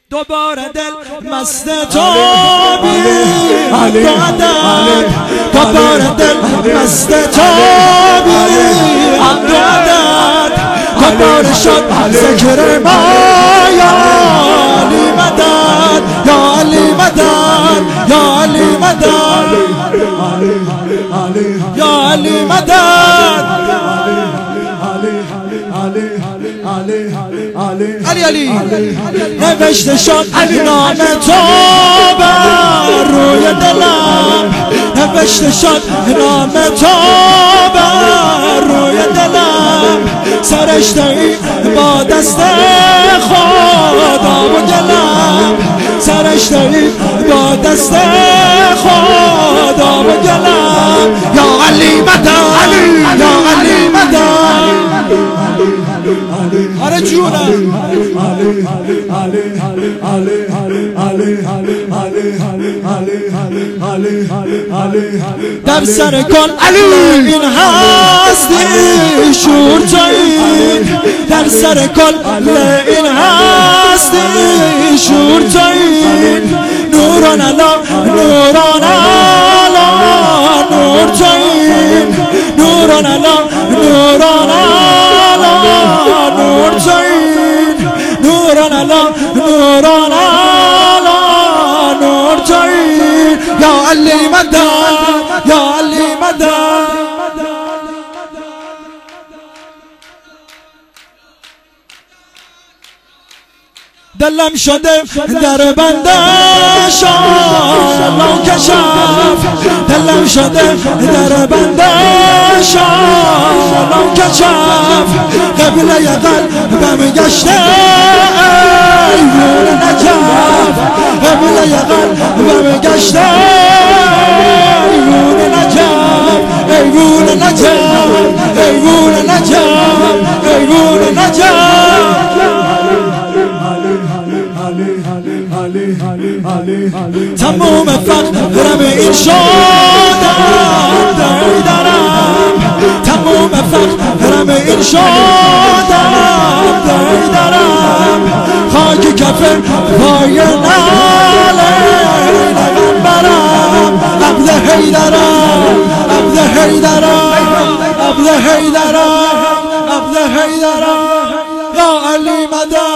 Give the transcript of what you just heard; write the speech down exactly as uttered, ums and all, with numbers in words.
دوباره دل مست تو بی عدد، دوباره دل مست تو بی عدد، دوباره شد ذکر ما یا علی مدد، یا علی مدد، یا علی مدد، یا علی مدد، علی علی. نوشته شد نام تو بر روی دلم، نوشته شد نام تو بر روی دلم، سرشته ای با دست خدا و گلم، سرشته ای با دست خدا و گلم، یا علی مدد، یا علی مدد. آره جونم در سر کن این هستی شور تویی، در سر کل این هستی شور تویی، نوران علا نوران علا نور تویی، نوران علا نوران علا نور تویی، نوران علا نوران علا نور تویی، یا علی مدد، یا علی مدد. دلم شده در بنده شالو کشف، دلم شده در بنده شالو کشف، قبله قلبم گشته ایوون نجف، قبله قلبم گشته ایوون نجف، ایوون نجف، ایوون نجف، ایوون نجف. تموم فقرم این شدم داری دارم، تموم فقرم این شدم داری دارم، خاک کف پای ناله نگم برم، عبد حیدرم، عبد حیدرم، عبد حیدرم، عبد حیدرم، یا علی مدد.